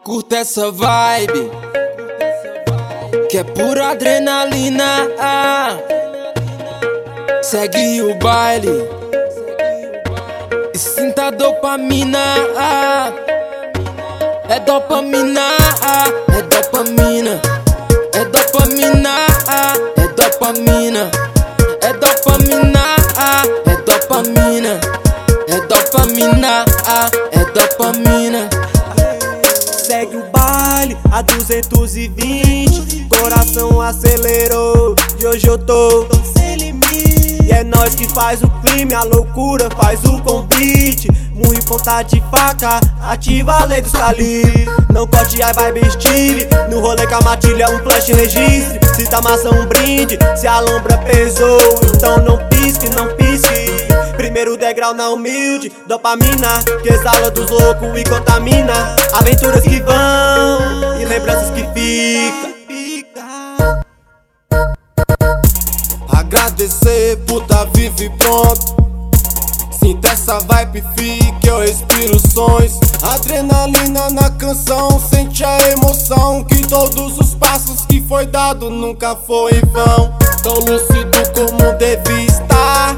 Curta essa vibe, que é pura adrenalina. Segue o baile e sinta a dopamina. É dopamina, é dopamina, é dopamina, é dopamina, é dopamina, é dopamina, é dopamina, é dopamina. Segue o baile a 220, coração acelerou, e hoje eu tô sem limite. E é nós que faz o crime, a loucura faz o convite. Muito ponta de faca, ativa a lei dos calibres. Não corte a vibe estile, no rolê com a matilha um flash registre. Se tá massa um brinde, se a lombra pesou, então não pisque, não pisque. Primeiro degrau na humilde, dopamina, que exala dos loucos e contamina. Aventuras que vão e lembranças que ficam. Agradecer por tá vivo e pronto. Sinta essa vibe, fique, eu respiro sons. Adrenalina na canção, sente a emoção. Que todos os passos que foi dado nunca foi em vão. Tão lúcido como deve estar.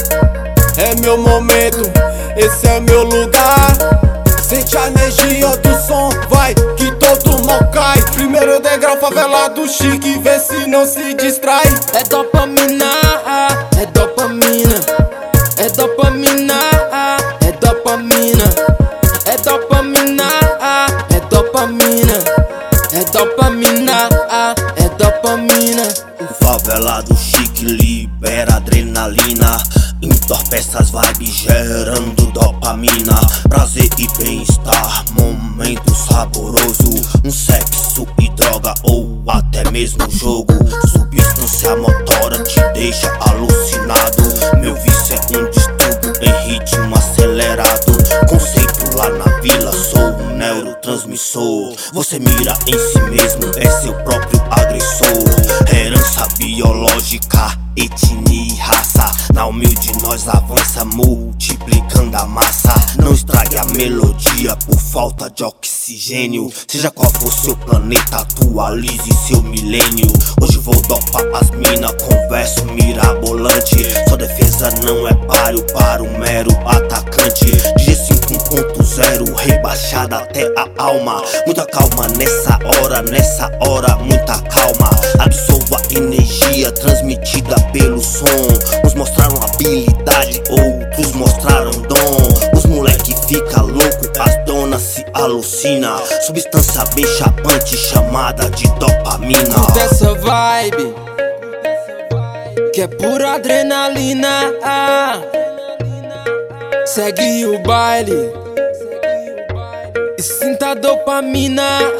É meu momento, esse é meu lugar. Sente a energia do som, vai que todo mal cai. Primeiro degrau favelado chique, vê se não se distrai. É dopamina, é dopamina, é dopamina, é dopamina, é dopamina, é dopamina, é dopamina, é dopamina. O favelado chique libera adrenalina, entorpece as vibes gerando dopamina. Prazer e bem-estar, momento saboroso. Um sexo e droga ou até mesmo jogo. Substância motora te deixa alucinado. Meu vício é um distúrbio em ritmo acelerado. Conceito lá na vila, sou um neurotransmissor. Você mira em si mesmo, é seu próprio agressor. Herança biológica, etnia e raça. Na humilde nós avança, multiplicando a massa. Não estrague a melodia por falta de oxigênio. Seja qual for seu planeta, atualize seu milênio. Hoje vou dopar as mina, converso mirabolante. Sua defesa não é páreo para o mero atacante. G5 1.0, rebaixada até a alma. Muita calma nessa hora, muita calma. Absorva a energia transmitida pelo som. Uns mostraram habilidade, outros mostraram dom. Os moleque fica louco, as donas se alucina. Substância bem chapante chamada de dopamina. Curta essa vibe, que é pura adrenalina. Segue o baile e sinta a dopamina.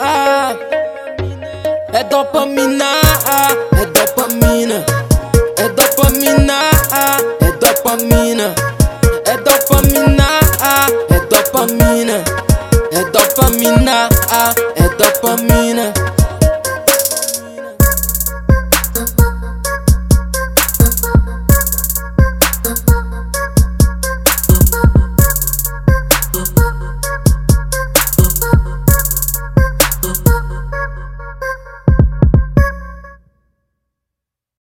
É dopamina, é dopamina, é dopamina, é dopamina, é dopamina, é dopamina, é dopamina, é dopamina.